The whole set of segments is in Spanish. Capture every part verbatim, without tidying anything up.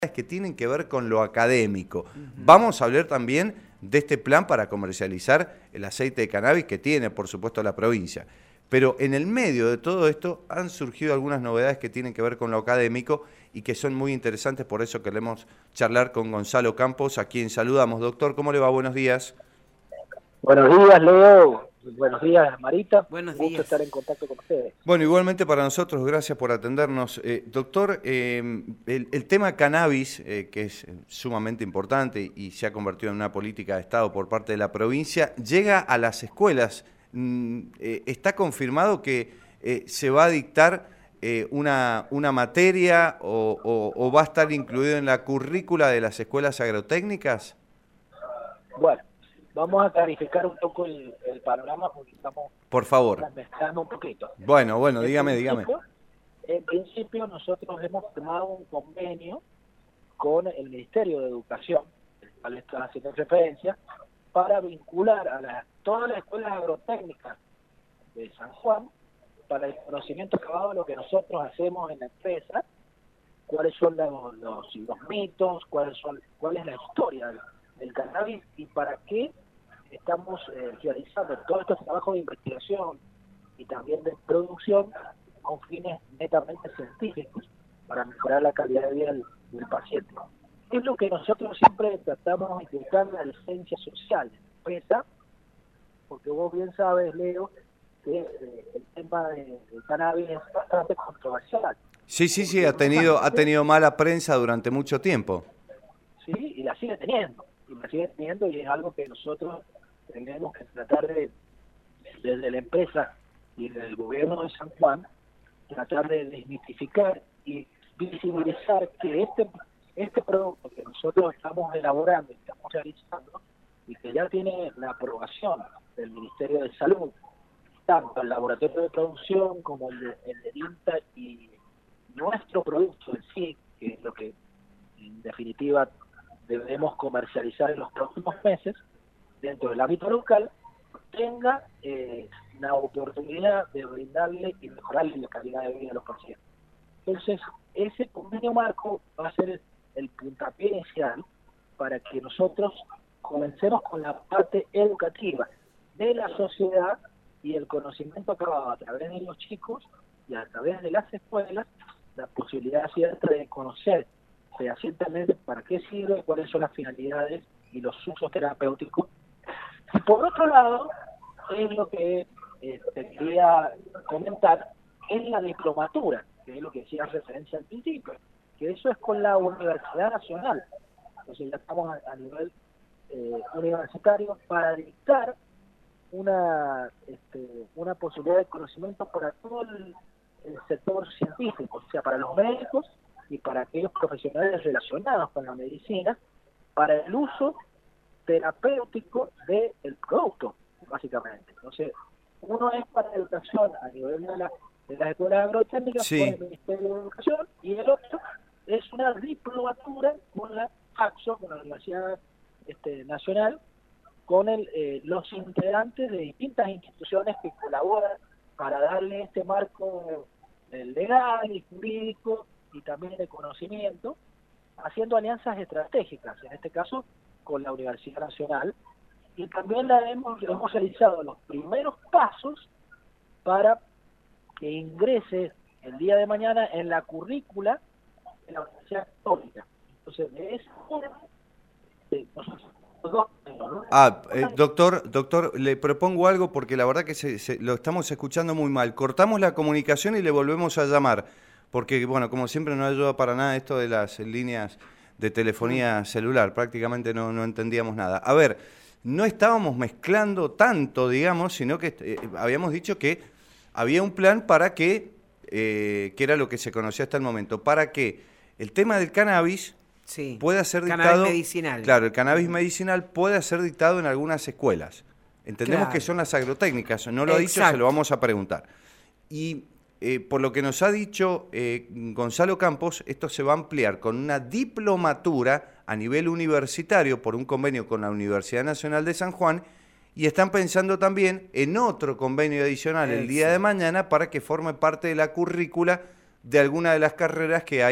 que tienen que ver con lo académico. Uh-huh. Vamos a hablar también de este plan para comercializar el aceite de cannabis que tiene, por supuesto, la provincia. Pero en el medio de todo esto han surgido algunas novedades que tienen que ver con lo académico y que son muy interesantes, por eso queremos charlar con Gonzalo Campos, a quien saludamos. Doctor, ¿cómo le va? Buenos días. Buenos días, Leo. Buenos días, Marita. Buenos días. Gusto estar en contacto con ustedes. Bueno, igualmente para nosotros, gracias por atendernos. Eh, doctor, eh, el, el tema cannabis, eh, que es sumamente importante y se ha convertido en una política de Estado por parte de la provincia, llega a las escuelas. Mm, eh, ¿Está confirmado que eh, se va a dictar eh, una, una materia o, o, o va a estar incluido en la currícula de las escuelas agrotécnicas? Bueno. Vamos a clarificar un poco el, el panorama porque estamos Por favor. mezclando un poquito. Bueno, bueno, en dígame, dígame. En principio nosotros hemos firmado un convenio con el Ministerio de Educación, al que está haciendo referencia, para vincular a la, todas las escuelas agrotécnicas de San Juan para el conocimiento acabado de lo que nosotros hacemos en la empresa, cuáles son los, los, los mitos, cuáles son, cuál es la historia del, del cannabis y para qué estamos eh, realizando todos estos trabajos de investigación y también de producción con fines netamente científicos para mejorar la calidad de vida del, del paciente. Es lo que nosotros siempre tratamos de inculcar la licencia social de la empresa, porque vos bien sabes, Leo, que eh, el tema de, del cannabis es bastante controversial. Sí, sí, sí, ha tenido, ha tenido mala prensa durante mucho tiempo. Sí, y la sigue teniendo, y la sigue teniendo y es algo que nosotros tenemos que tratar de, desde la empresa y del gobierno de San Juan, tratar de desmitificar y visibilizar que este este producto que nosotros estamos elaborando, estamos realizando, y que ya tiene la aprobación del Ministerio de Salud, tanto el laboratorio de producción como el de, el de INTA y nuestro producto en sí, que es lo que en definitiva debemos comercializar en los próximos meses, dentro del ámbito local, tenga eh, la oportunidad de brindarle y mejorarle la calidad de vida a los pacientes. Entonces, ese convenio marco va a ser el, el puntapié inicial para que nosotros comencemos con la parte educativa de la sociedad y el conocimiento acabado a través de los chicos y a través de las escuelas, la posibilidad cierta de conocer fehacientemente para qué sirve, cuáles son las finalidades y los usos terapéuticos. Y por otro lado, es lo que eh, te quería comentar, es la diplomatura, que es lo que hacía referencia al principio, que eso es con la Universidad Nacional. Entonces ya estamos a, a nivel eh, universitario para dictar una este, una posibilidad de conocimiento para todo el, el sector científico, o sea, para los médicos y para aquellos profesionales relacionados con la medicina, para el uso terapéutico del producto, básicamente. Entonces, uno es para educación a nivel de, la, de las escuelas agrotécnicas, sí, con el Ministerio de Educación, y el otro es una diplomatura con la AXO, con la Universidad este, Nacional, con el, eh, los integrantes de distintas instituciones que colaboran para darle este marco eh, legal y jurídico y también de conocimiento, haciendo alianzas estratégicas, en este caso con la Universidad Nacional, y también la hemos, hemos realizado los primeros pasos para que ingrese el día de mañana en la currícula de la Universidad Católica. Entonces, de esa forma, eh, nosotros dos, ¿no? Ah, eh, doctor, doctor, le propongo algo porque la verdad que se, se, lo estamos escuchando muy mal. Cortamos la comunicación y le volvemos a llamar, porque, bueno, como siempre no ayuda para nada esto de las líneas de telefonía celular, prácticamente no, no entendíamos nada. A ver, no estábamos mezclando tanto, digamos, sino que eh, habíamos dicho que había un plan para que, eh, que era lo que se conocía hasta el momento, para que el tema del cannabis sí, pueda ser dictado... Cannabis medicinal. Claro, el cannabis medicinal puede ser dictado en algunas escuelas. Entendemos claro. que son las agrotécnicas, no lo ha dicho, se lo vamos a preguntar. Y eh, por lo que nos ha dicho eh, Gonzalo Campos, esto se va a ampliar con una diplomatura a nivel universitario por un convenio con la Universidad Nacional de San Juan, y están pensando también en otro convenio adicional el día de mañana para que forme parte de la currícula de alguna de las carreras que hay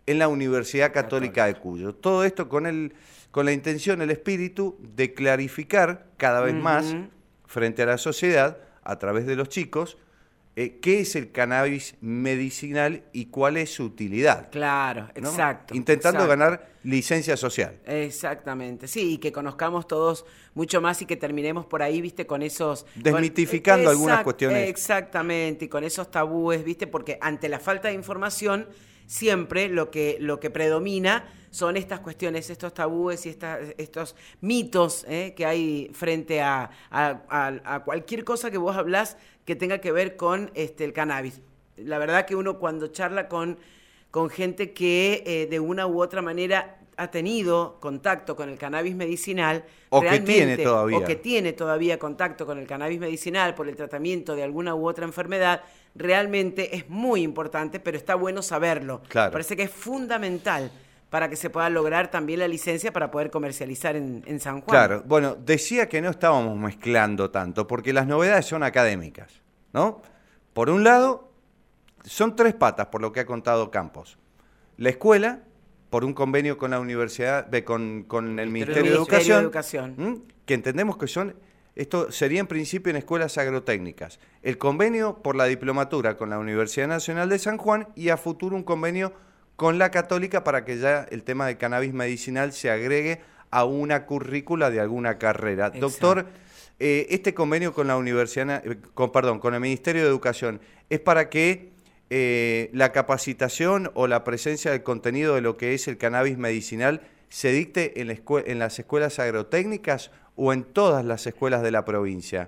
en la Universidad Católica de Cuyo. Todo esto con, el, con la intención, el espíritu de clarificar cada vez uh-huh. más frente a la sociedad, a través de los chicos, eh, qué es el cannabis medicinal y cuál es su utilidad. Claro, ¿no? exacto. Intentando exacto. ganar licencia social. Exactamente, sí, y que conozcamos todos mucho más y que terminemos por ahí, viste, con esos... Desmitificando con, algunas cuestiones. Exactamente, y con esos tabúes, viste, porque ante la falta de información, siempre lo que, lo que predomina son estas cuestiones, estos tabúes y esta, estos mitos eh, que hay frente a, a, a, a cualquier cosa que vos hablás que tenga que ver con este, el cannabis. La verdad que uno cuando charla con, con gente que eh, de una u otra manera ha tenido contacto con el cannabis medicinal, o que tiene todavía, o que tiene todavía contacto con el cannabis medicinal por el tratamiento de alguna u otra enfermedad, realmente es muy importante, pero está bueno saberlo. Claro. Parece que es fundamental para que se pueda lograr también la licencia para poder comercializar en, en San Juan. Claro, bueno, decía que no estábamos mezclando tanto, porque las novedades son académicas, ¿no? Por un lado, son tres patas, por lo que ha contado Campos. La escuela, por un convenio con la universidad, de, con, con el Ministerio, Ministerio de Educación, de Educación. ¿Mm? que entendemos que son, esto sería en principio en escuelas agrotécnicas. El convenio por la diplomatura con la Universidad Nacional de San Juan y a futuro un convenio con la Católica para que ya el tema del cannabis medicinal se agregue a una currícula de alguna carrera. Exacto. Doctor, eh, este convenio con la Universidad, eh, con, perdón, con el Ministerio de Educación, ¿es para que eh, la capacitación o la presencia del contenido de lo que es el cannabis medicinal se dicte en, la escue- en las escuelas agrotécnicas o en todas las escuelas de la provincia?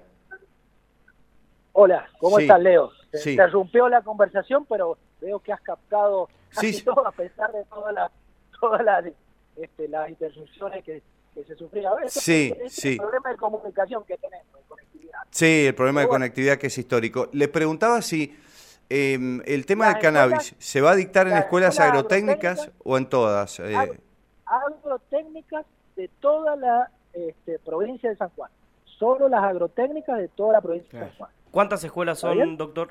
Hola, ¿cómo sí. estás, Leo? Se sí. interrumpió la conversación, pero veo que has captado casi sí. todo, a pesar de todas las todas las este, las interrupciones que, que se sufrían. A veces sí, es sí. el problema de comunicación que tenemos, de conectividad. Sí, el problema pero de bueno, conectividad que es histórico. Le preguntaba si eh, el tema del cannabis escuelas, se va a dictar en escuelas, escuelas agrotécnicas o en todas. Eh. Ag agrotécnicas de toda la este, provincia de San Juan. Solo las agrotécnicas de toda la provincia claro. de San Juan. ¿Cuántas escuelas son, doctor?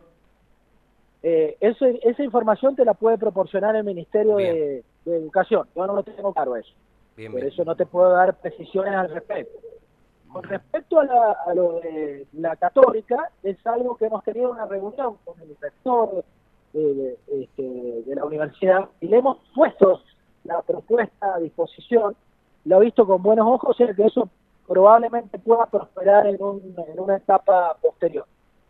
Eh, eso, esa información te la puede proporcionar el Ministerio de, de Educación. Yo no lo tengo claro eso. Bien, Por bien. eso no te puedo dar precisiones al respecto. Con respecto a, la, a lo de la Católica, es algo que hemos tenido una reunión con el rector de, de, este, de la universidad y le hemos puesto la propuesta a disposición. Lo he visto con buenos ojos, o sea que eso probablemente pueda prosperar en, un, en una etapa posterior.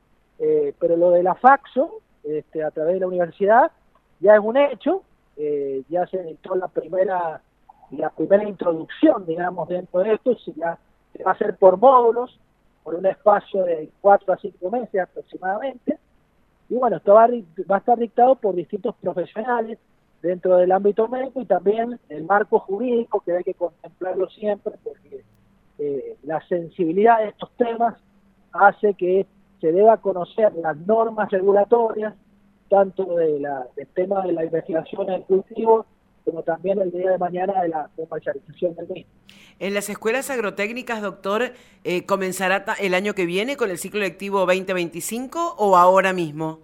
Eh, pero lo de la Faxo, este, a través de la universidad, ya es un hecho, eh, ya se dictó la primera la primera introducción, digamos, dentro de esto, si ya se va a hacer por módulos, por un espacio de cuatro a cinco meses aproximadamente, y bueno, esto va a, va a estar dictado por distintos profesionales dentro del ámbito médico y también el marco jurídico, que hay que contemplarlo siempre, porque eh, la sensibilidad de estos temas hace que se deba conocer las normas regulatorias, tanto de la, del tema de la investigación del cultivo, como también el día de mañana de la comercialización del mismo. En las escuelas agrotécnicas, doctor, eh, ¿comenzará el año que viene con el ciclo lectivo veinte veinticinco o ahora mismo?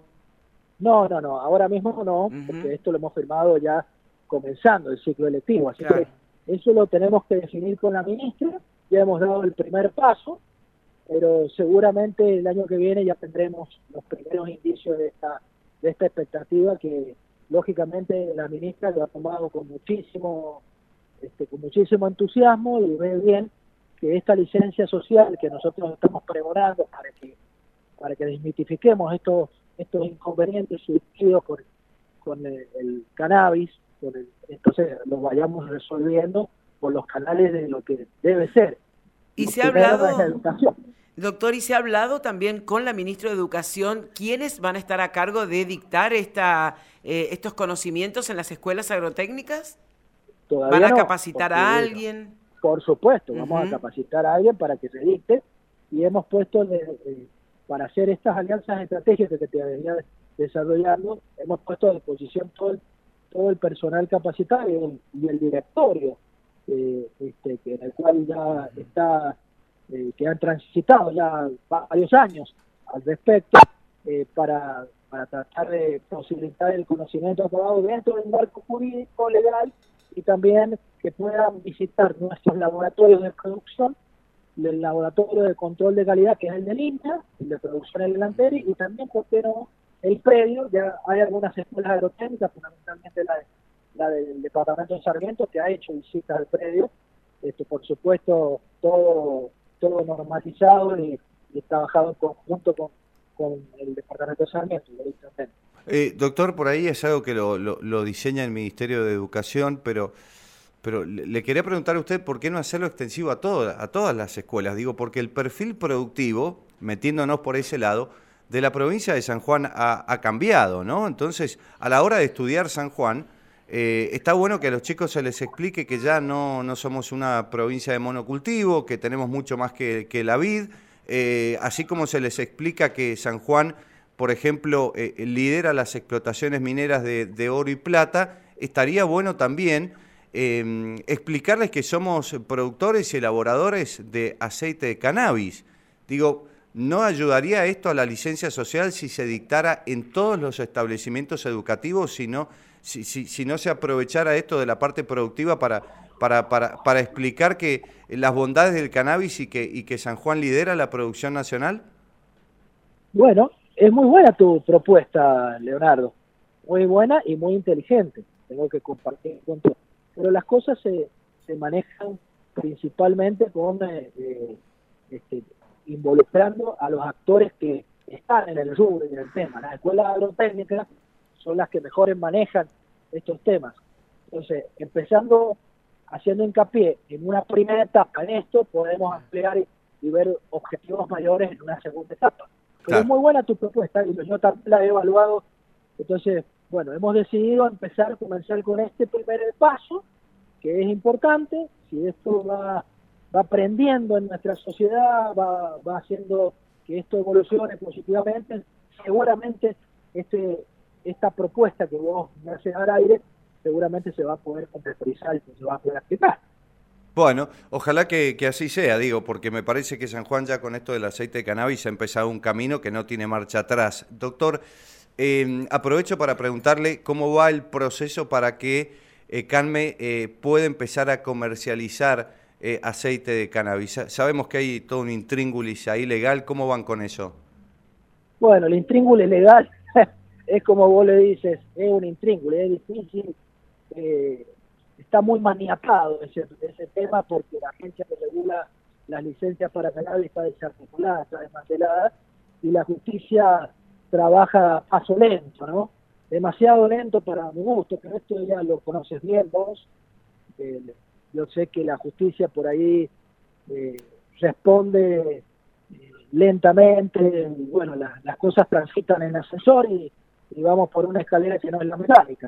No, no, no, ahora mismo no, uh-huh. porque esto lo hemos firmado ya comenzando el ciclo electivo, así claro. que eso lo tenemos que definir con la ministra, ya hemos dado el primer paso, pero seguramente el año que viene ya tendremos los primeros indicios de esta, de esta expectativa que lógicamente la ministra lo ha tomado con muchísimo, este, con muchísimo entusiasmo y ve bien que esta licencia social que nosotros estamos pregonando para que para que desmitifiquemos estos estos inconvenientes surgidos por, con el, el cannabis, con el, entonces lo vayamos resolviendo por los canales de lo que debe ser. Y se ha hablado, doctor, y se ha hablado también con la ministra de Educación, ¿quiénes van a estar a cargo de dictar esta, eh, estos conocimientos en las escuelas agrotécnicas? Todavía ¿Van a no, capacitar a alguien? Por supuesto, vamos uh-huh. a capacitar a alguien para que se dicte, y hemos puesto, de, de, para hacer estas alianzas estratégicas que te venía desarrollando, hemos puesto a disposición todo el, todo el personal capacitado y el, y el directorio, eh, este, que en el cual ya está... Eh, que han transitado ya varios años al respecto, eh, para para tratar de posibilitar el conocimiento acabado dentro del marco jurídico legal y también que puedan visitar nuestros laboratorios de producción, el laboratorio de control de calidad que es el del INTA, el de producción en el Lanteri, y también, ¿por qué no?, el predio. Ya hay algunas escuelas agrotécnicas, fundamentalmente la, de, la del departamento de Sarmiento, que ha hecho visitas al predio, esto, por supuesto todo, todo normalizado y, y trabajado en conjunto con con el departamento de Sarmiento. Eh, doctor, por ahí es algo que lo, lo, lo diseña el Ministerio de Educación, pero pero le, le quería preguntar a usted por qué no hacerlo extensivo a, todo, a todas las escuelas. Digo, porque el perfil productivo, metiéndonos por ese lado, de la provincia de San Juan ha, ha cambiado, ¿no? Entonces, a la hora de estudiar San Juan, eh, está bueno que a los chicos se les explique que ya no, no somos una provincia de monocultivo, que tenemos mucho más que, que la vid. Eh, así como se les explica que San Juan, por ejemplo, eh, lidera las explotaciones mineras de, de oro y plata, estaría bueno también eh, explicarles que somos productores y elaboradores de aceite de cannabis. Digo, ¿no ayudaría esto a la licencia social si se dictara en todos los establecimientos educativos, si no, si, si, si no se aprovechara esto de la parte productiva para... Para, para, para explicar que las bondades del cannabis y que, y que San Juan lidera la producción nacional? Bueno, es muy buena tu propuesta, Leonardo. Muy buena y muy inteligente. Tengo que compartir con tú. Pero las cosas se, se manejan principalmente con eh, eh, este, involucrando a los actores que están en el rubro y en el tema. Las escuelas agrotécnicas son las que mejor manejan estos temas. Entonces, empezando... haciendo hincapié en una primera etapa en esto, podemos ampliar y, y ver objetivos mayores en una segunda etapa. Pero claro, es muy buena tu propuesta y yo también la he evaluado. Entonces, bueno, hemos decidido empezar, comenzar con este primer paso, que es importante. Si esto va, va aprendiendo en nuestra sociedad, va, va haciendo que esto evolucione positivamente, seguramente este, esta propuesta que vos me haces al aire, seguramente se va a poder concretizar y se va a poder aplicar. Bueno, ojalá que, que así sea, digo, porque me parece que San Juan ya con esto del aceite de cannabis ha empezado un camino que no tiene marcha atrás. Doctor, eh, aprovecho para preguntarle cómo va el proceso para que eh, CANME eh, pueda empezar a comercializar eh, aceite de cannabis. Sabemos que hay todo un intríngulis ahí legal, ¿cómo van con eso? Bueno, el intríngulis legal es como vos le dices, es un intríngulis, es difícil. Eh, está muy maniatado ese, ese tema porque la agencia que regula las licencias para cannabis está desarticulada, está desmantelada y la justicia trabaja a paso lento, ¿no? Demasiado lento para mi gusto, pero esto ya lo conoces bien vos. Eh, yo sé que la justicia por ahí eh, responde eh, lentamente, y bueno, la, las cosas transitan en ascensor y, y vamos por una escalera que no es la mecánica.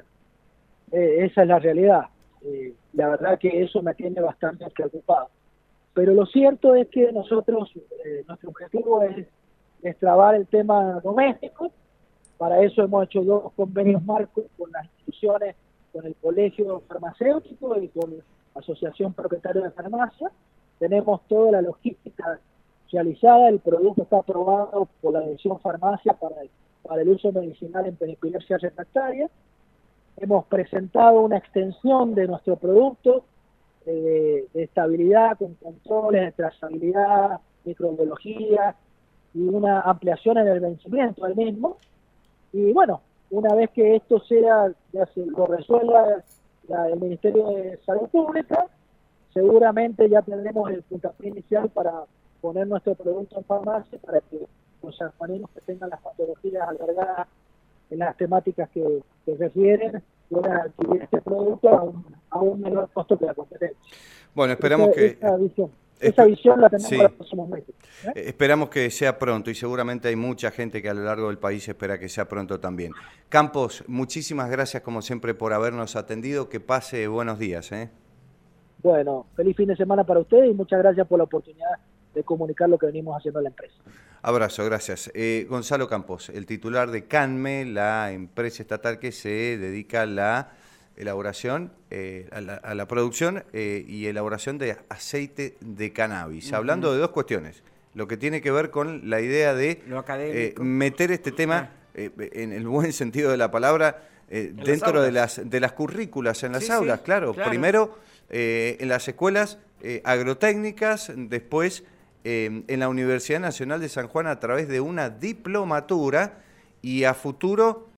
Eh, esa es la realidad. Eh, la verdad que eso me tiene bastante preocupado. Pero lo cierto es que nosotros, eh, nuestro objetivo es destrabar el tema doméstico. Para eso hemos hecho dos convenios marcos con las instituciones, con el Colegio Farmacéutico y con la Asociación Propietaria de Farmacia. Tenemos toda la logística realizada, el producto está aprobado por la Dirección Farmacia para el, para el uso medicinal en epilepsia refractaria. Hemos presentado una extensión de nuestro producto eh, de estabilidad, con controles de trazabilidad, microbiología y una ampliación en el vencimiento del mismo. Y bueno, una vez que esto sea, ya se lo resuelva la, el Ministerio de Salud Pública, seguramente ya tendremos el puntapié inicial para poner nuestro producto en farmacia para que los sanjuaninos que tengan las patologías albergadas en las temáticas que, que refieren puedan adquirir este producto a un, a un menor costo que la competencia. Bueno, esperamos esa, que... Esa visión, esa visión la tenemos sí. para los próximos meses. ¿eh? Esperamos que sea pronto y seguramente hay mucha gente que a lo largo del país espera que sea pronto también. Campos, muchísimas gracias como siempre por habernos atendido. Que pase buenos días. ¿eh? Bueno, feliz fin de semana para ustedes y muchas gracias por la oportunidad de comunicar lo que venimos haciendo en la empresa. Abrazo, gracias. Eh, Gonzalo Campos, el titular de CANME, la empresa estatal que se dedica a la elaboración, eh, a, la, a la producción eh, y elaboración de aceite de cannabis. Uh-huh. Hablando de dos cuestiones, lo que tiene que ver con la idea de eh, meter este tema eh, en el buen sentido de la palabra, eh, dentro de las, de las currículas en las Sí, aulas, sí, claro. claro. Primero eh, en las escuelas eh, agrotécnicas, después eh, en la Universidad Nacional de San Juan a través de una diplomatura y a futuro